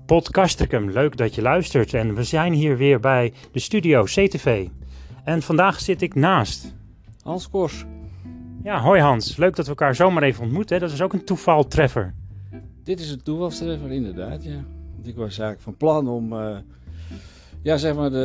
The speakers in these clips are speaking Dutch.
Podcastricum, leuk dat je luistert. En we zijn hier weer bij de studio CTV. En vandaag zit ik naast Hans Kors. Ja, hoi Hans. Leuk dat we elkaar zomaar even ontmoeten. Dat is ook een toevaltreffer. Dit is een toevalstreffer, inderdaad, ja. Want ik was eigenlijk van plan om, zeg maar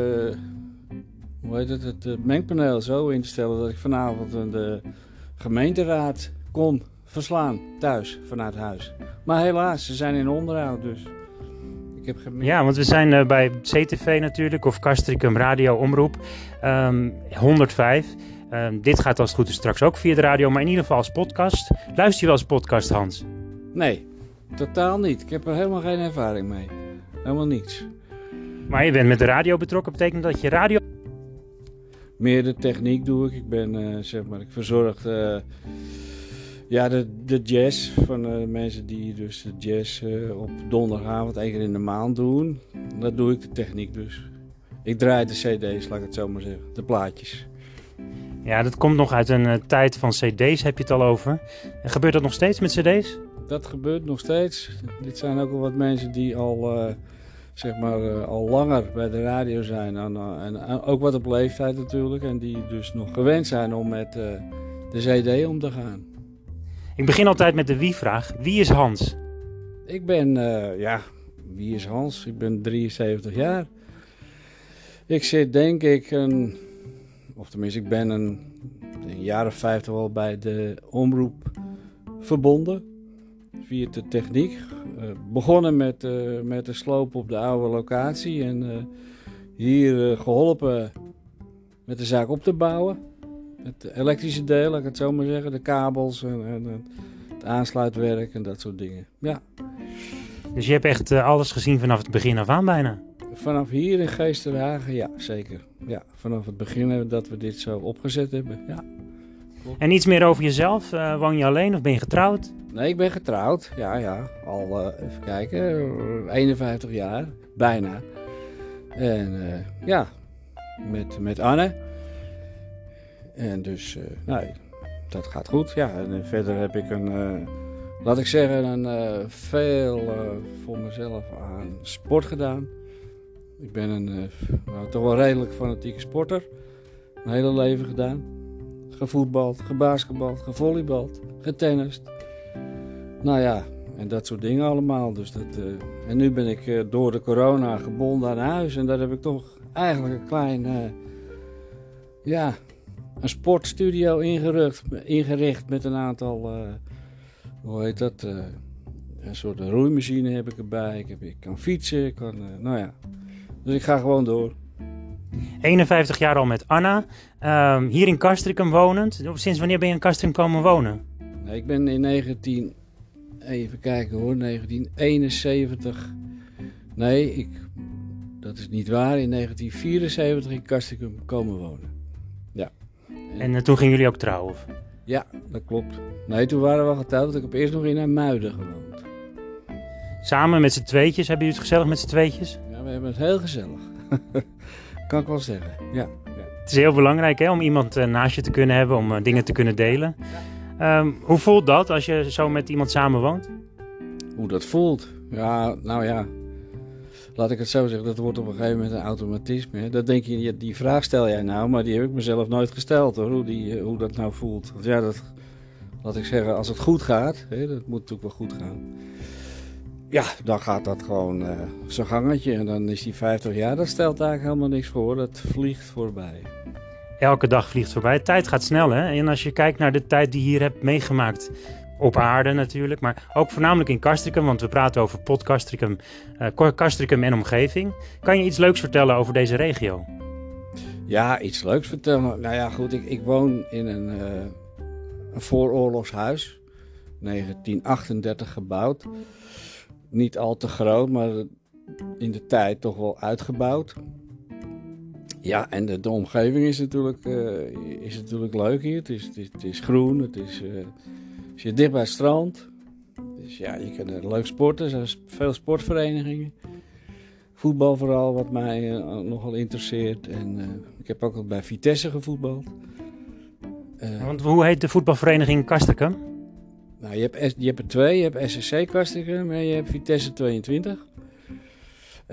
het mengpaneel zo in te stellen dat ik vanavond de gemeenteraad kon verslaan thuis, vanuit huis. Maar helaas, ze zijn in onderhoud, dus ik heb gemist. Ja, want we zijn bij CTV natuurlijk, of Castricum Radio Omroep 105. Dit gaat als het goed is straks ook via de radio, maar in ieder geval als podcast. Luister je wel eens podcast, Hans? Nee, totaal niet. Ik heb er helemaal geen ervaring mee. Helemaal niets. Maar je bent met de radio betrokken, betekent dat je radio... Meer de techniek doe ik. Ik ben, ik verzorg de jazz van mensen die dus de jazz op donderdagavond 1 keer in de maand doen. Dat doe ik, de techniek dus. Ik draai de cd's, laat ik het zo maar zeggen. De plaatjes. Ja, dat komt nog uit een tijd van cd's, heb je het al over. En gebeurt dat nog steeds met cd's? Dat gebeurt nog steeds. Dit zijn ook al wat mensen die al, al langer bij de radio zijn. En ook wat op leeftijd natuurlijk. En die dus nog gewend zijn om met de cd om te gaan. Ik begin altijd met de wie-vraag. Wie is Hans? Ik ben, wie is Hans? Ik ben 73 jaar. Ik zit denk ik ik ben een jaar of 50 wel bij de omroep verbonden. Via de techniek. Begonnen met de sloop op de oude locatie. En hier geholpen met de zaak op te bouwen. Het elektrische deel, laat ik het zo maar zeggen. De kabels en het aansluitwerk en dat soort dingen. Ja. Dus je hebt echt alles gezien vanaf het begin af aan bijna? Vanaf hier in Geesterhagen, ja, zeker. Ja, vanaf het begin dat we dit zo opgezet hebben, ja. Klopt. En iets meer over jezelf? Woon je alleen of ben je getrouwd? Nee, ik ben getrouwd. Ja. Al, even kijken, 51 jaar, bijna. En met Anne. En dus, dat gaat goed. Ja, en verder heb ik veel voor mezelf aan sport gedaan. Ik ben toch wel redelijk fanatieke sporter. Mijn hele leven gedaan. Gevoetbald, gebasketbald, gevolleybald, getennist. Nou ja, en dat soort dingen allemaal. Dus en nu ben ik door de corona gebonden aan huis. En daar heb ik toch eigenlijk een klein... een sportstudio ingericht met een aantal... een soort roeimachine heb ik erbij. Ik kan fietsen, Dus ik ga gewoon door. 51 jaar al met Anna. Hier in Castricum wonend. Sinds wanneer ben je in Castricum komen wonen? Nee, ik ben in 1971. Nee, dat is niet waar. In 1974 in Castricum komen wonen. Ja. En toen gingen jullie ook trouwen? Of? Ja, dat klopt. Nee, toen waren we al getrouwd. Want ik heb eerst nog in Muiden gewoond. Samen met z'n tweetjes? Hebben jullie het gezellig met z'n tweetjes? Ja, we hebben het heel gezellig. Kan ik wel zeggen, ja. Het is heel belangrijk om iemand naast je te kunnen hebben, om dingen te kunnen delen. Hoe voelt dat als je zo met iemand samenwoont? Hoe dat voelt? Ja, laat ik het zo zeggen, dat wordt op een gegeven moment een automatisme. Hè? Dat denk je, die vraag stel jij nou, maar die heb ik mezelf nooit gesteld hoor, hoe dat nou voelt. Want ja, laat ik zeggen, als het goed gaat, hè, dat moet natuurlijk wel goed gaan. Ja, dan gaat dat gewoon zijn gangetje en dan is die 50 jaar, dat stelt eigenlijk helemaal niks voor, dat vliegt voorbij. Elke dag vliegt voorbij, de tijd gaat snel hè, en als je kijkt naar de tijd die je hier hebt meegemaakt, op aarde natuurlijk, maar ook voornamelijk in Castricum, want we praten over Podcastricum, Castricum en omgeving. Kan je iets leuks vertellen over deze regio? Ja, iets leuks vertellen. Nou ja, goed, ik woon in een vooroorlogshuis, 1938 gebouwd. Niet al te groot, maar in de tijd toch wel uitgebouwd. Ja, en de omgeving is natuurlijk leuk hier. Het is groen, je zit dicht bij het strand. Dus ja, je kan er leuk sporten. Er zijn veel sportverenigingen. Voetbal vooral, wat mij nogal interesseert. En ik heb ook al bij Vitesse gevoetbald. Want hoe heet de voetbalvereniging Castricum? Nou, je hebt er twee. Je hebt SSC Castricum en je hebt Vitesse 22.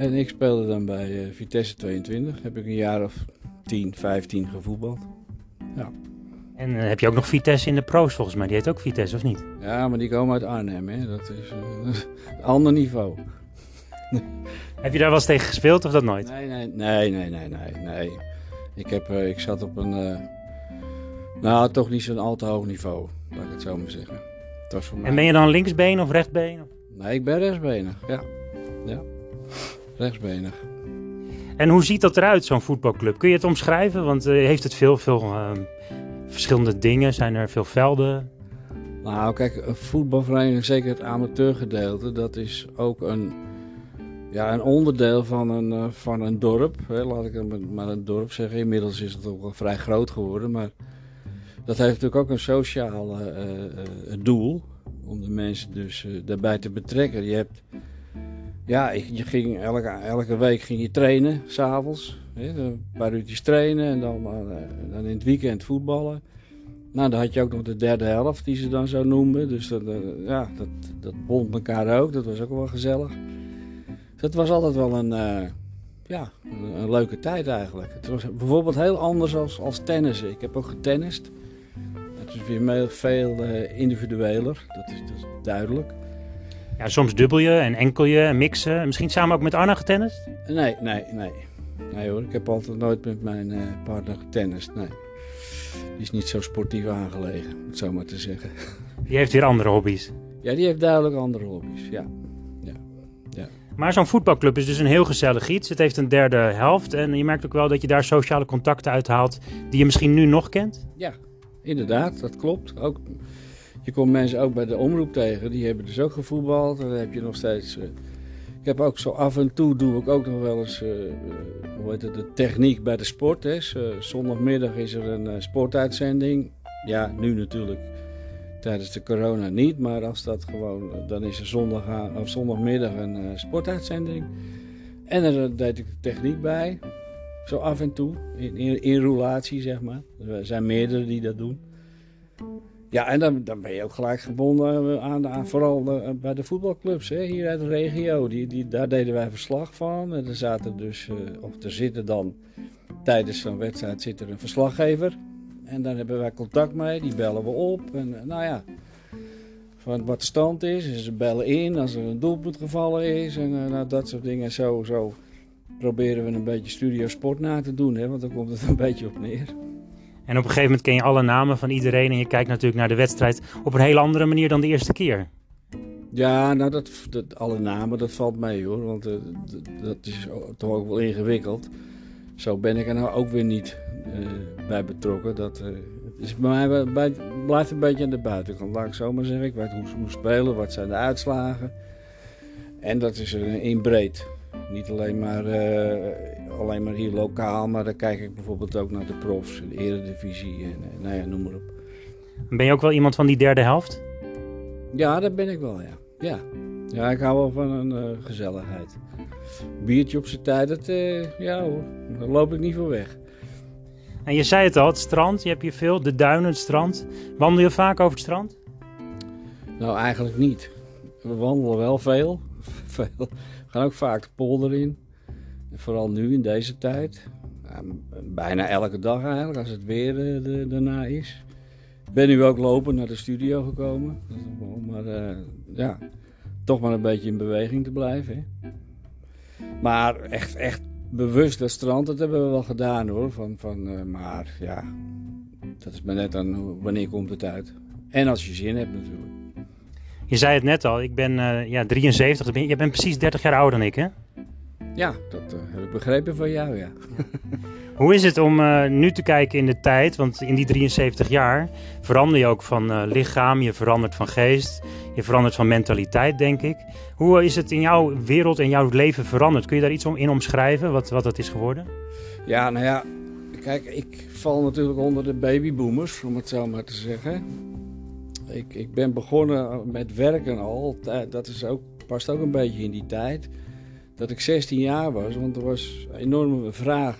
En ik speelde dan bij Vitesse 22. Heb ik een jaar of 10, 15 gevoetbald. Ja. En heb je ook nog Vitesse in de pro's volgens mij? Die heet ook Vitesse, of niet? Ja, maar die komen uit Arnhem, hè. Dat is een ander niveau. Heb je daar wel eens tegen gespeeld of dat nooit? Nee. Ik zat op een, toch niet zo'n al te hoog niveau, laat ik het zo maar zeggen. Het was voor mij... En ben je dan linksbeen of rechtsbeen? Nee, ik ben rechtsbenig, ja. Rechtsbenig. En hoe ziet dat eruit, zo'n voetbalclub? Kun je het omschrijven? Want heeft het veel verschillende dingen? Zijn er veel velden? Nou, kijk, een voetbalvereniging, zeker het amateurgedeelte, dat is ook een onderdeel van een dorp. Hè, laat ik het maar een dorp zeggen. Inmiddels is het ook wel vrij groot geworden, maar dat heeft natuurlijk ook een sociaal doel. Om de mensen dus daarbij te betrekken. Je ging elke week ging je trainen, s'avonds. Een paar uurtjes trainen en dan in het weekend voetballen. Nou, dan had je ook nog de derde helft, die ze dan zo noemden. Dus dat bond elkaar ook. Dat was ook wel gezellig. Dus het was altijd wel een leuke tijd eigenlijk. Het was bijvoorbeeld heel anders als tennissen. Ik heb ook getennist. Het is weer veel individueler, dat is duidelijk. Ja, soms dubbel je en enkel je en mixen. Misschien samen ook met Anna getennist? Nee. Nee hoor, ik heb altijd nooit met mijn partner getennist, nee. Die is niet zo sportief aangelegen, om het zo maar te zeggen. Die heeft weer andere hobby's? Ja, die heeft duidelijk andere hobby's, ja. Maar zo'n voetbalclub is dus een heel gezellig iets. Het heeft een derde helft en je merkt ook wel dat je daar sociale contacten uithaalt die je misschien nu nog kent? Ja, inderdaad, dat klopt. Ook, je komt mensen ook bij de omroep tegen, die hebben dus ook gevoetbald. Dan heb je nog steeds... ik heb ook zo af en toe doe ik ook nog wel eens de techniek bij de sport. Hè. Zondagmiddag is er een sportuitzending. Ja, nu natuurlijk tijdens de corona niet, maar als dat gewoon, dan is er zondagmiddag een sportuitzending. En daar deed ik de techniek bij. Zo af en toe, in roulatie zeg maar. Er zijn meerdere die dat doen. Ja, en dan ben je ook gelijk gebonden aan vooral bij de voetbalclubs hè, hier uit de regio. Daar deden wij verslag van. En er zitten dan tijdens zo'n wedstrijd zit er een verslaggever. En daar hebben wij contact mee, die bellen we op. En van wat de stand is. En ze bellen in als er een doelpunt gevallen is. En dat soort dingen. Zo proberen we een beetje studio sport na te doen, hè, want dan komt het een beetje op neer. En op een gegeven moment ken je alle namen van iedereen en je kijkt natuurlijk naar de wedstrijd op een hele andere manier dan de eerste keer. Ja, nou alle namen, dat valt mee hoor, want dat is toch ook wel ingewikkeld. Zo ben ik er nou ook weer niet bij betrokken. Dat is bij mij blijft een beetje aan de buitenkant, laat ik zo maar zeggen. Ik weet hoe ze spelen, wat zijn de uitslagen. En dat is in breed. Niet alleen maar hier lokaal, maar dan kijk ik bijvoorbeeld ook naar de profs, de eredivisie en noem maar op. Ben je ook wel iemand van die derde helft? Ja, dat ben ik wel, ja. Ja, ik hou wel van een gezelligheid. Biertje op zijn tijd, ja hoor, daar loop ik niet voor weg. En je zei het al, het strand, je hebt hier veel, de duinen, het strand. Wandel je vaak over het strand? Nou, eigenlijk niet. We wandelen wel veel. We gaan ook vaak de polder in. Vooral nu in deze tijd. Bijna elke dag eigenlijk, als het weer daarna is. Ik ben nu ook lopen naar de studio gekomen. Maar toch maar een beetje in beweging te blijven. Hè. Maar echt bewust dat strand, dat hebben we wel gedaan hoor. Maar ja, dat is maar net aan wanneer komt het uit. En als je zin hebt natuurlijk. Je zei het net al, ik ben 73, je bent precies 30 jaar ouder dan ik hè? Ja, dat heb ik begrepen van jou, ja. Hoe is het om nu te kijken in de tijd? Want in die 73 jaar verander je ook van lichaam, je verandert van geest, je verandert van mentaliteit, denk ik. Hoe is het in jouw wereld en jouw leven veranderd? Kun je daar iets in omschrijven, wat dat is geworden? Ja, nou ja, kijk, ik val natuurlijk onder de babyboomers, om het zo maar te zeggen. Ik ben begonnen met werken al, past ook een beetje in die tijd. Dat ik 16 jaar was, want er was een enorme vraag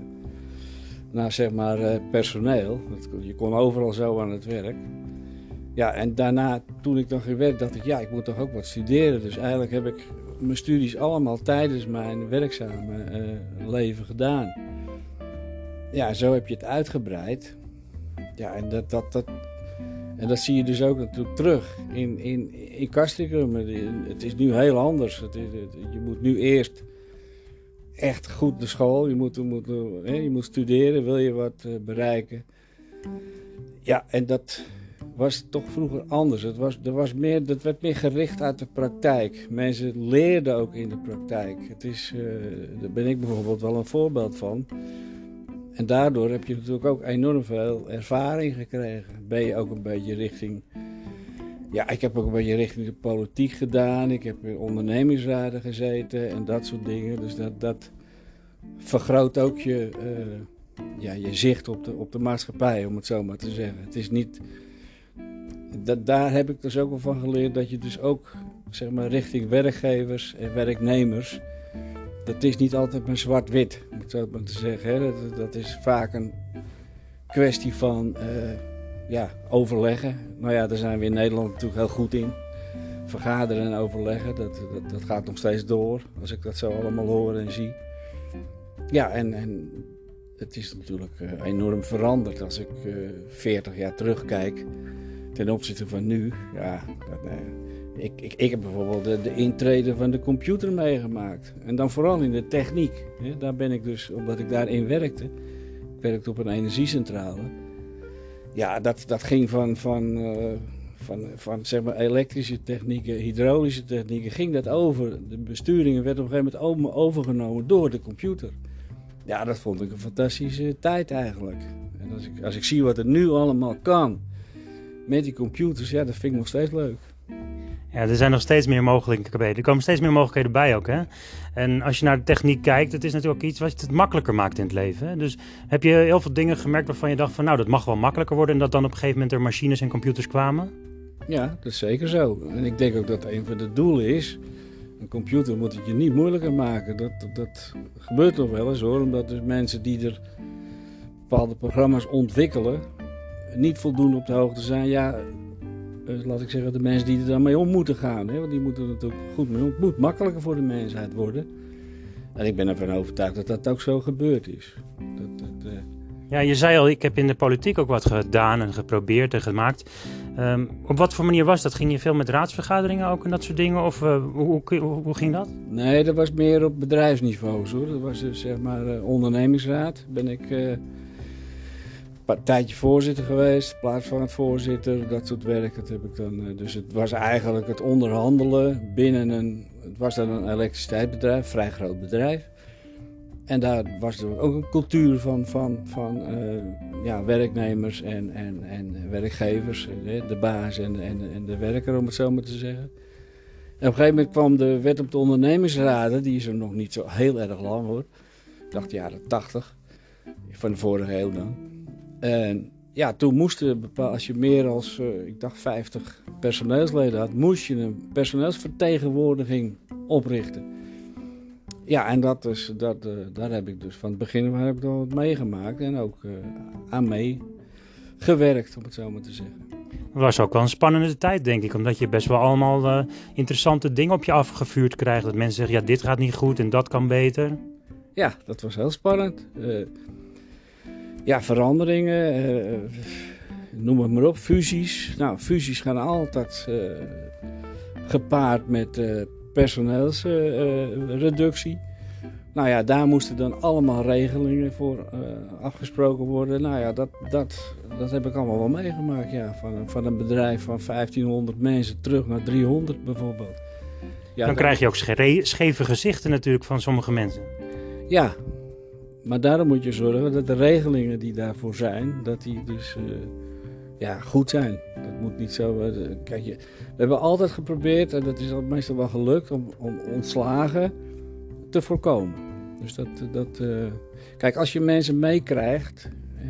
naar zeg maar, personeel. Je kon overal zo aan het werk. Ja, en daarna, toen ik dan ging werken, dacht ik, ja, ik moet toch ook wat studeren. Dus eigenlijk heb ik mijn studies allemaal tijdens mijn werkzame leven gedaan. Ja, zo heb je het uitgebreid. Ja, en dat zie je dus ook natuurlijk terug in Castricum. Het is nu heel anders. Je moet nu eerst echt goed naar school. Je moet studeren, wil je wat bereiken. Ja, en dat was toch vroeger anders. Dat werd meer gericht uit de praktijk. Mensen leerden ook in de praktijk. Daar ben ik bijvoorbeeld wel een voorbeeld van. En daardoor heb je natuurlijk ook enorm veel ervaring gekregen. Ben je ook een beetje richting... Ja, ik heb ook een beetje richting de politiek gedaan. Ik heb in ondernemingsraden gezeten en dat soort dingen. Dus dat vergroot ook je zicht op de maatschappij, om het zo maar te zeggen. Het is niet... Daar heb ik dus ook wel van geleerd dat je dus ook, zeg maar, richting werkgevers en werknemers... Dat is niet altijd maar zwart-wit, om het zo maar te zeggen. Hè. Dat is vaak een kwestie van overleggen. Nou ja, daar zijn we in Nederland natuurlijk heel goed in. Vergaderen en overleggen, dat gaat nog steeds door. Als ik dat zo allemaal hoor en zie. Ja, en het is natuurlijk enorm veranderd als ik 40 jaar terugkijk ten opzichte van nu. Ja, ik heb bijvoorbeeld de intrede van de computer meegemaakt. En dan vooral in de techniek. Daar ben ik dus, omdat ik daarin werkte. Ik werkte op een energiecentrale. Ja, dat ging van zeg maar elektrische technieken, hydraulische technieken, ging dat over. De besturingen werd op een gegeven moment overgenomen door de computer. Ja, dat vond ik een fantastische tijd eigenlijk. En als ik zie wat er nu allemaal kan met die computers, ja, dat vind ik nog steeds leuk. Ja, er zijn nog steeds meer mogelijkheden. Er komen steeds meer mogelijkheden bij ook, hè? En als je naar de techniek kijkt, het is natuurlijk ook iets wat het makkelijker maakt in het leven. Hè? Dus heb je heel veel dingen gemerkt waarvan je dacht van, nou, dat mag wel makkelijker worden en dat dan op een gegeven moment er machines en computers kwamen? Ja, dat is zeker zo. En ik denk ook dat een van de doelen is, een computer moet het je niet moeilijker maken. Dat gebeurt nog wel eens hoor, omdat dus mensen die er bepaalde programma's ontwikkelen, niet voldoende op de hoogte zijn. Ja, laat ik zeggen, de mensen die er dan mee om moeten gaan. Hè? Want die moeten er natuurlijk goed mee om. Het moet makkelijker voor de mensheid worden. En ik ben ervan overtuigd dat dat ook zo gebeurd is. Ja, je zei al, ik heb in de politiek ook wat gedaan en geprobeerd en gemaakt. Op wat voor manier was dat? Ging je veel met raadsvergaderingen ook en dat soort dingen? Of hoe ging dat? Nee, dat was meer op bedrijfsniveau. Hoor. Dat was dus zeg maar ondernemingsraad. Ben ik een tijdje voorzitter geweest, in plaats van het voorzitter, dat soort werk. Dat heb ik dan, dus het was eigenlijk het onderhandelen binnen het was dan een elektriciteitsbedrijf, vrij groot bedrijf. En daar was er ook een cultuur van werknemers en werkgevers, de baas en de werker, om het zo maar te zeggen. En op een gegeven moment kwam de wet op de ondernemingsraden, die is er nog niet zo heel erg lang hoor. Ik dacht de jaren 80, van de vorige eeuw dan. En ja, toen moesten als je meer als, ik dacht 50 personeelsleden had, moest je een personeelsvertegenwoordiging oprichten. Ja, en daar heb ik dus van het begin heb ik al wat meegemaakt en ook aan meegewerkt, om het zo maar te zeggen. Het was ook wel een spannende tijd, denk ik, omdat je best wel allemaal interessante dingen op je afgevuurd krijgt. Dat mensen zeggen, ja, dit gaat niet goed en dat kan beter. Ja, dat was heel spannend. veranderingen, noem het maar op, fusies. Nou, fusies gaan altijd gepaard met personeelsreductie. Nou ja, daar moesten dan allemaal regelingen voor afgesproken worden. Nou ja, dat heb ik allemaal wel meegemaakt. Ja. Van een bedrijf van 1500 mensen terug naar 300 bijvoorbeeld. Ja, dan krijg je ook scheve gezichten natuurlijk van sommige mensen. Ja, maar daarom moet je zorgen dat de regelingen die daarvoor zijn, dat die dus goed zijn. Dat moet niet zo... Kijk, we hebben altijd geprobeerd, en dat is meestal wel gelukt, om ontslagen te voorkomen. Dus kijk, als je mensen meekrijgt,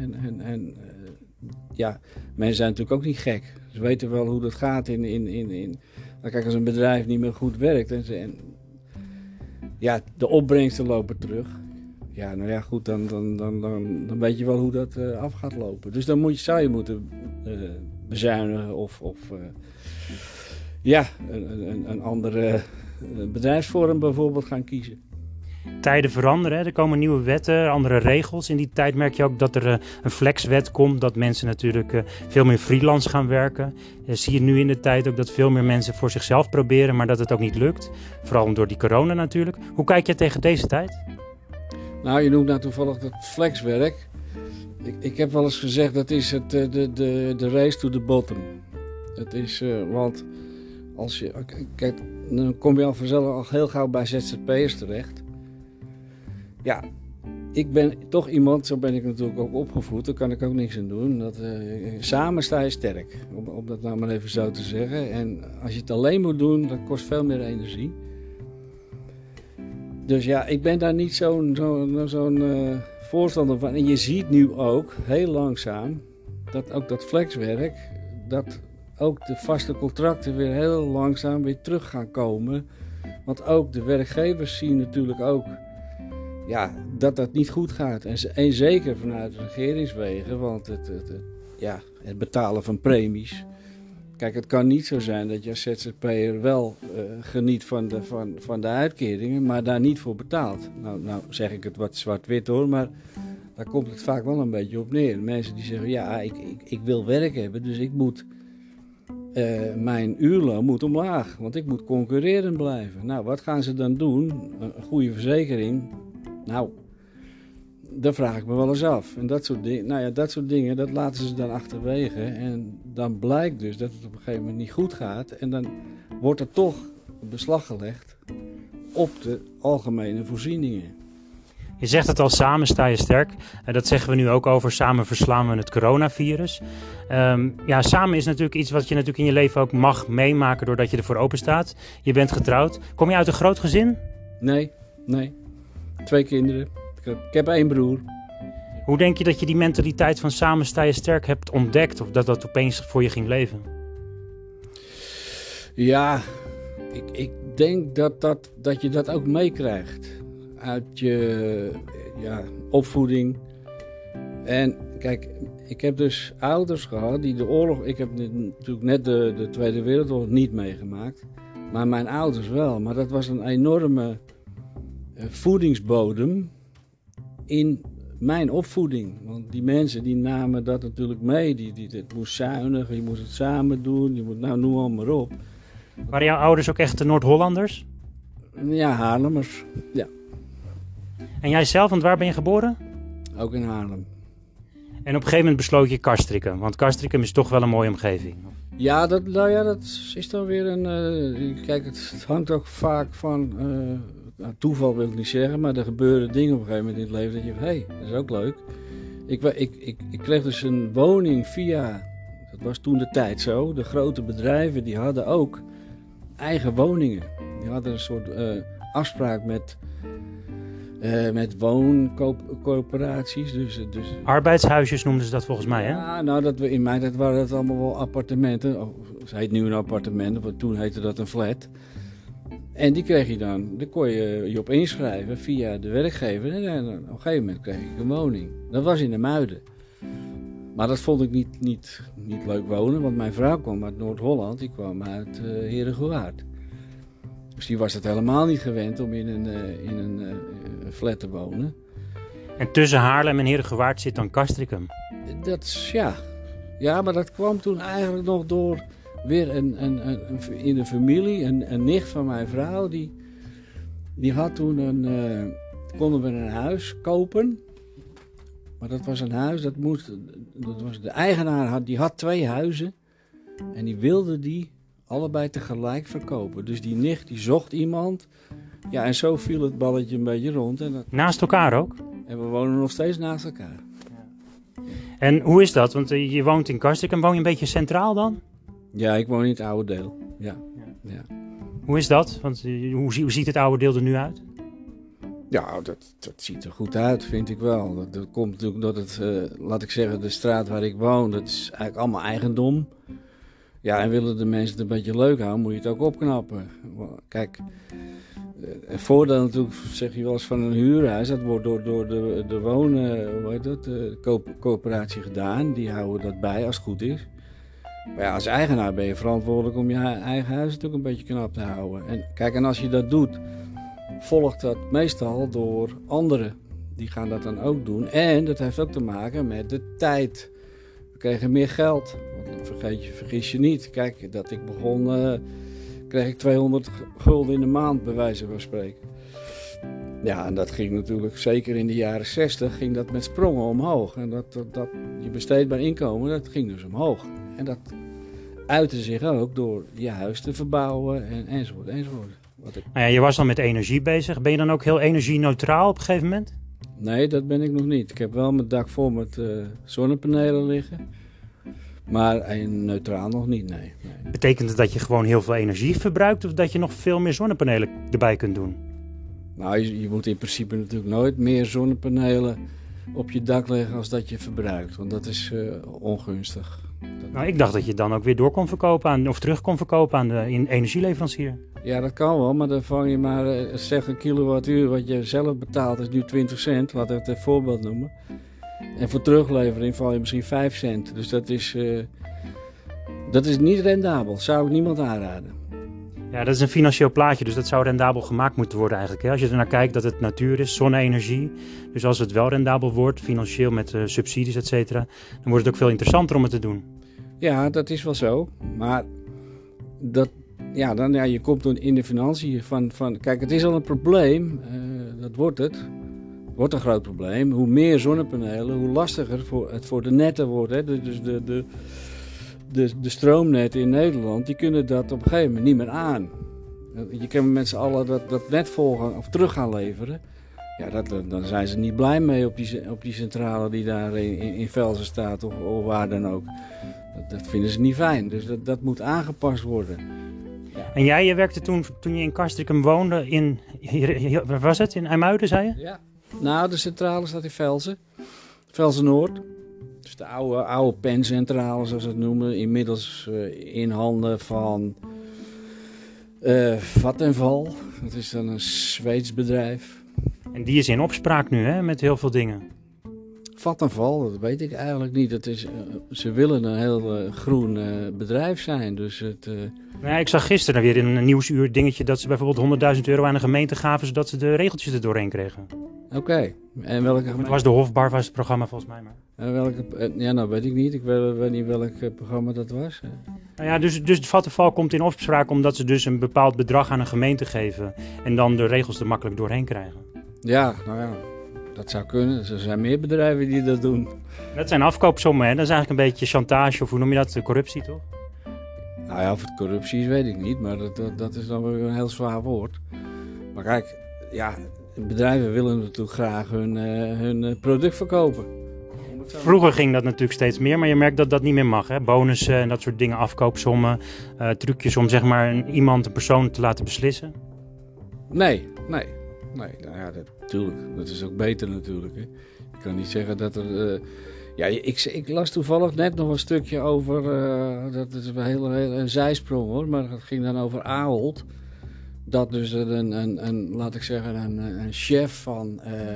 mensen zijn natuurlijk ook niet gek. Ze weten wel hoe dat gaat kijk, als een bedrijf niet meer goed werkt en de opbrengsten lopen terug. Ja, nou ja, goed, dan weet je wel hoe dat af gaat lopen. Dus dan zou je moeten bezuinigen of een andere bedrijfsvorm bijvoorbeeld gaan kiezen. Tijden veranderen, hè? Er komen nieuwe wetten, andere regels. In die tijd merk je ook dat er een flexwet komt, dat mensen natuurlijk veel meer freelance gaan werken. Zie je nu in de tijd ook dat veel meer mensen voor zichzelf proberen, maar dat het ook niet lukt. Vooral door die corona natuurlijk. Hoe kijk je tegen deze tijd? Nou, je noemt nou toevallig dat flexwerk. Ik heb wel eens gezegd, dat is de race to the bottom. Het is, want als je, kijk, dan kom je al vanzelf al heel gauw bij ZZP'ers terecht. Ja, ik ben toch iemand, zo ben ik natuurlijk ook opgevoed, daar kan ik ook niks aan doen. Samen sta je sterk, om dat nou maar even zo te zeggen. En als je het alleen moet doen, dat kost veel meer energie. Dus ja, ik ben daar niet zo'n voorstander van. En je ziet nu ook, heel langzaam, dat ook dat flexwerk, dat ook de vaste contracten weer heel langzaam weer terug gaan komen. Want ook de werkgevers zien natuurlijk ook dat niet goed gaat. En zeker vanuit regeringswegen, want het betalen van premies. Kijk, het kan niet zo zijn dat je als ZZP'er wel geniet van de uitkeringen, maar daar niet voor betaalt. Nou zeg ik het wat zwart-wit hoor, maar daar komt het vaak wel een beetje op neer. Mensen die zeggen, ja, ik wil werk hebben, dus ik moet... mijn uurloon moet omlaag, want ik moet concurrerend blijven. Nou, wat gaan ze dan doen? Een goede verzekering? Nou, dat vraag ik me wel eens af. En dat soort dingen, dat laten ze dan achterwege. En dan blijkt dus dat het op een gegeven moment niet goed gaat. En dan wordt er toch beslag gelegd op de algemene voorzieningen. Je zegt het al, samen sta je sterk. Dat zeggen we nu ook over, samen verslaan we het coronavirus. Samen is natuurlijk iets wat je natuurlijk in je leven ook mag meemaken doordat je ervoor open staat. Je bent getrouwd. Kom je uit een groot gezin? Nee. 2 kinderen. Ik heb 1 broer. Hoe denk je dat je die mentaliteit van samen sta je sterk hebt ontdekt? Of dat opeens voor je ging leven? Ja, ik denk dat je dat ook meekrijgt. Uit je opvoeding. En kijk, ik heb dus ouders gehad die de oorlog... Ik heb natuurlijk net de Tweede Wereldoorlog niet meegemaakt. Maar mijn ouders wel. Maar dat was een enorme voedingsbodem in mijn opvoeding. Want die mensen die namen dat natuurlijk mee. Het moest zuinig, je moest het samen doen. Je moet, noem maar op. Waren jouw ouders ook echt de Noord-Hollanders? Ja, Haarlemmers. Ja. En jij zelf, want waar ben je geboren? Ook in Haarlem. En op een gegeven moment besloot je Castricum, want Castricum is toch wel een mooie omgeving. Ja, dat is dan weer een... kijk, het hangt ook vaak van... toeval wil ik niet zeggen, maar er gebeuren dingen op een gegeven moment in het leven dat je denkt, hé, dat is ook leuk. Ik kreeg dus een woning via... Dat was toen de tijd zo. De grote bedrijven, die hadden ook eigen woningen. Die hadden een soort afspraak met wooncoöperaties. Dus, arbeidshuisjes noemden ze dat volgens mij, hè? Ja, in mijn tijd waren dat allemaal wel appartementen. Het heet nu een appartement, want toen heette dat een flat. En die kreeg je dan. Daar kon je je op inschrijven via de werkgever. En op een gegeven moment kreeg ik een woning. Dat was in de Muiden. Maar dat vond ik niet leuk wonen, want mijn vrouw kwam uit Noord-Holland. Die kwam uit Herengewaard. Dus die was het helemaal niet gewend om in een flat te wonen. En tussen Haarlem en Herengewaard zit dan Castricum. Ja, maar dat kwam toen eigenlijk nog door weer in de familie. Een nicht van mijn vrouw, die had toen konden we een huis kopen. Maar dat was een huis, dat was de eigenaar, die had 2 huizen. En die wilde die allebei tegelijk verkopen. Dus die nicht, die zocht iemand. Ja, en zo viel het balletje een beetje rond. Naast elkaar ook? En we wonen nog steeds naast elkaar. En hoe is dat? Want je woont in Castricum. Woon je een beetje centraal dan? Ja, ik woon in het oude deel. Ja. Hoe is dat? Want hoe ziet het oude deel er nu uit? Ja, dat ziet er goed uit, vind ik wel. Dat komt natuurlijk dat het, laat ik zeggen, de straat waar ik woon, dat is eigenlijk allemaal eigendom. Ja, en willen de mensen het een beetje leuk houden, moet je het ook opknappen. Kijk, het voordeel natuurlijk, zeg je wel eens, van een huurhuis, dat wordt door de coöperatie gedaan. Die houden dat bij als het goed is. Maar ja, als eigenaar ben je verantwoordelijk om je eigen huis natuurlijk een beetje knap te houden. En kijk, en als je dat doet, volgt dat meestal door anderen. Die gaan dat dan ook doen. En dat heeft ook te maken met de tijd. We kregen meer geld. Want vergis je niet. Kijk, dat ik begon, kreeg ik 200 gulden in de maand, bij wijze van spreken. Ja, en dat ging natuurlijk, zeker in de jaren 60, ging dat met sprongen omhoog. En dat je besteedbaar inkomen, dat ging dus omhoog. En dat uitte zich ook door je huis te verbouwen enzovoort. Nou ja, je was dan met energie bezig. Ben je dan ook heel energie-neutraal op een gegeven moment? Nee, dat ben ik nog niet. Ik heb wel mijn dak vol met zonnepanelen liggen. Maar neutraal nog niet, nee. Betekent het dat je gewoon heel veel energie verbruikt of dat je nog veel meer zonnepanelen erbij kunt doen? Nou, je moet in principe natuurlijk nooit meer zonnepanelen op je dak leggen als dat je verbruikt. Want dat is ongunstig. Nou, ik dacht dat je dan ook weer door kon verkopen of terug kon verkopen aan de energieleverancier. Ja, dat kan wel, maar dan vang je maar, zeg een kilowattuur wat je zelf betaalt, is nu 20 cent, laten we het een voorbeeld noemen. En voor teruglevering val je misschien 5 cent. Dus dat is niet rendabel, zou ik niemand aanraden. Ja, dat is een financieel plaatje, dus dat zou rendabel gemaakt moeten worden eigenlijk. Hè? Als je er naar kijkt dat het natuur is, zonne-energie. Dus als het wel rendabel wordt, financieel met subsidies, et cetera, dan wordt het ook veel interessanter om het te doen. Ja, dat is wel zo. Maar je komt dan in de financiën van kijk, het is al een probleem. Dat wordt het. Wordt een groot probleem. Hoe meer zonnepanelen, hoe lastiger het voor de netten wordt. Hè? Dus de stroomnetten in Nederland, die kunnen dat op een gegeven moment niet meer aan. Je kan met z'n allen dat net volgen of terug gaan leveren. Ja, dan zijn ze niet blij mee op die centrale die daar in Velzen staat of waar dan ook. Dat vinden ze niet fijn. Dus dat moet aangepast worden. Ja. En je werkte toen je in Castricum woonde waar was het? In IJmuiden, zei je? Ja. Nou, de centrale staat in Velzen. Velzen Noord. Dus de oude pencentrale, zoals ze het noemen. Inmiddels in handen van Vattenfall. Dat is dan een Zweeds bedrijf. En die is in opspraak nu, hè, met heel veel dingen. Vattenfall, dat weet ik eigenlijk niet. Ze willen een heel groen bedrijf zijn. Dus Ja, ik zag gisteren weer in een Nieuwsuur dingetje dat ze bijvoorbeeld €100.000 aan de gemeente gaven zodat ze de regeltjes er doorheen kregen. Oké. En welke gemeente? Het was de Hofbar, was het programma volgens mij. Maar. Nou weet ik niet. Ik weet niet welk programma dat was. Nou ja, dus Vattenfall komt in opspraak omdat ze dus een bepaald bedrag aan een gemeente geven en dan de regels er makkelijk doorheen krijgen. Ja, nou ja. Dat zou kunnen. Er zijn meer bedrijven die dat doen. Dat zijn afkoopsommen, hè? Dat is eigenlijk een beetje chantage of hoe noem je dat? Corruptie, toch? Nou ja, of het corruptie is, weet ik niet. Maar dat is dan weer een heel zwaar woord. Maar kijk, ja, bedrijven willen natuurlijk graag hun product verkopen. Vroeger ging dat natuurlijk steeds meer, maar je merkt dat dat niet meer mag. Hè? Bonussen en dat soort dingen, afkoopsommen, trucjes om zeg maar een persoon te laten beslissen. Nee, nou ja, natuurlijk. Dat is ook beter natuurlijk. Hè. Ik kan niet zeggen dat er... ik las toevallig net nog een stukje over... dat is een hele zijsprong hoor, maar het ging dan over Ahold. Dat dus laat ik zeggen, een chef van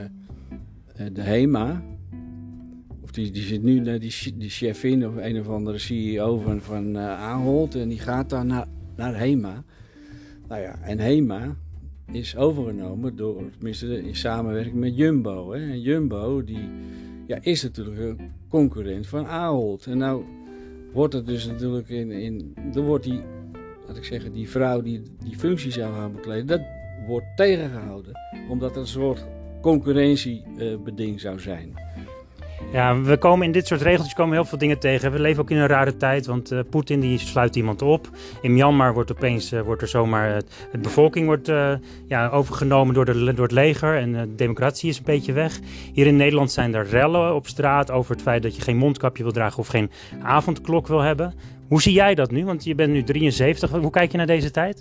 de HEMA... Of die zit nu, die chefin of een of andere CEO van Ahold... en die gaat daar naar HEMA. Nou ja, en HEMA... is overgenomen tenminste in samenwerking met Jumbo. Hè? En Jumbo is natuurlijk een concurrent van Ahold. En nou wordt het dus natuurlijk dan wordt die vrouw die functie zou gaan bekleden, dat wordt tegengehouden. Omdat het een soort concurrentiebeding zou zijn. Ja, we komen in dit soort regeltjes heel veel dingen tegen. We leven ook in een rare tijd, want Poetin die sluit iemand op. In Myanmar wordt er zomaar de bevolking overgenomen door het leger en de democratie is een beetje weg. Hier in Nederland zijn er rellen op straat over het feit dat je geen mondkapje wil dragen of geen avondklok wil hebben. Hoe zie jij dat nu? Want je bent nu 73. Hoe kijk je naar deze tijd?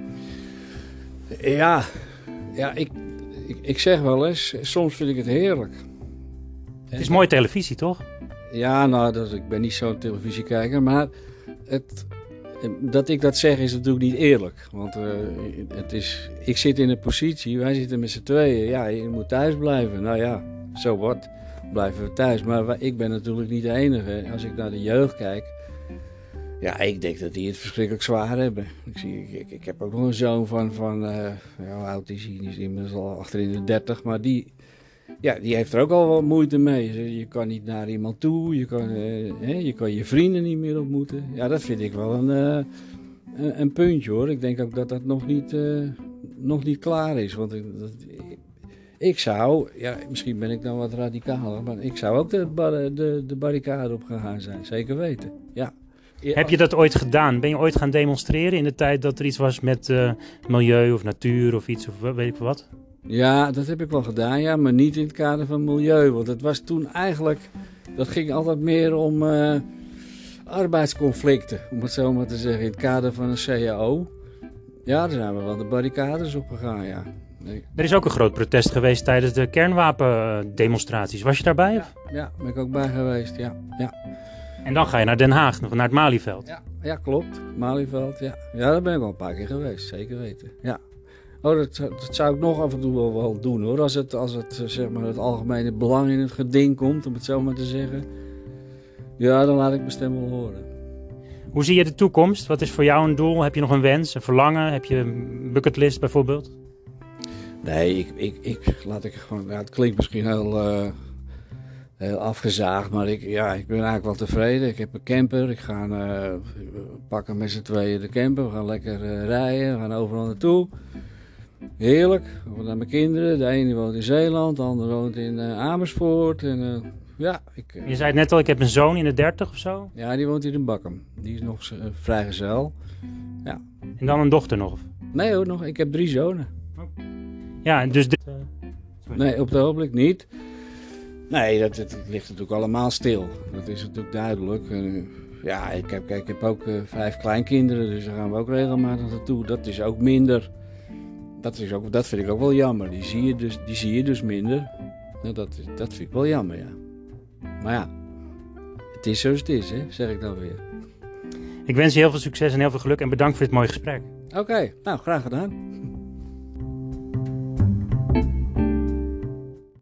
Ja, ik zeg wel eens, soms vind ik het heerlijk. Het is mooie televisie, toch? Ja, nou, ik ben niet zo'n televisiekijker, maar dat ik dat zeg is natuurlijk niet eerlijk. Want ik zit in een positie, wij zitten met z'n tweeën, ja, je moet thuis blijven. Nou ja, so what, blijven we thuis. Maar ik ben natuurlijk niet de enige. Als ik naar de jeugd kijk, Ja, ik denk dat die het verschrikkelijk zwaar hebben. Ik heb ook nog een zoon van hoe oud is hij? Die is inmiddels al achter in de 30, maar die heeft er ook al wat moeite mee. Je kan niet naar iemand toe, je kan je vrienden niet meer ontmoeten. Ja, dat vind ik wel een puntje hoor. Ik denk ook dat dat nog niet klaar is. Want ik zou, misschien ben ik dan wat radicaler, maar ik zou ook de barricade op gaan zijn. Zeker weten, ja. Heb je dat ooit gedaan? Ben je ooit gaan demonstreren in de tijd dat er iets was met milieu of natuur of iets of weet ik veel wat? Ja, dat heb ik wel gedaan, ja, maar niet in het kader van milieu. Want het was toen eigenlijk, dat ging altijd meer om arbeidsconflicten, om het zo maar te zeggen, in het kader van een CAO. Ja, daar zijn we wel de barricades op gegaan, ja. Nee. Er is ook een groot protest geweest tijdens de kernwapendemonstraties. Was je daarbij? Ja, ben ik ook bij geweest, ja. En dan ga je naar Den Haag, naar het Malieveld. Ja, klopt. Malieveld, ja. Ja, daar ben ik al een paar keer geweest, zeker weten, ja. Oh, dat zou ik nog af en toe wel doen hoor. Als het zeg maar het algemene belang in het geding komt, om het zo maar te zeggen. Ja, dan laat ik mijn stem wel horen. Hoe zie je de toekomst? Wat is voor jou een doel? Heb je nog een wens, een verlangen? Heb je een bucketlist bijvoorbeeld? Nee, laat ik gewoon. Ja, het klinkt misschien heel afgezaagd, maar ik ben eigenlijk wel tevreden. Ik heb een camper. Ik ga pakken met z'n tweeën de camper. We gaan lekker rijden. We gaan overal naartoe. Heerlijk. We naar mijn kinderen. De ene woont in Zeeland, de andere woont in Amersfoort. En, je zei het net al, ik heb een zoon in de 30 of zo? Ja, die woont hier in Bakkum. Die is nog vrijgezel. Ja. En dan een dochter nog? Nee hoor, ik heb 3 zonen. Ja, dus nee, op het ogenblik niet. Nee, dat ligt natuurlijk allemaal stil. Dat is natuurlijk duidelijk. Ik heb ook 5 kleinkinderen, dus daar gaan we ook regelmatig naartoe. Dat is ook minder. Dat vind ik ook wel jammer. Die zie je dus minder. Nou, dat vind ik wel jammer, ja. Maar ja, het is zoals het is, hè, zeg ik dan weer. Ik wens je heel veel succes en heel veel geluk en bedankt voor dit mooie gesprek. Oké, nou, graag gedaan.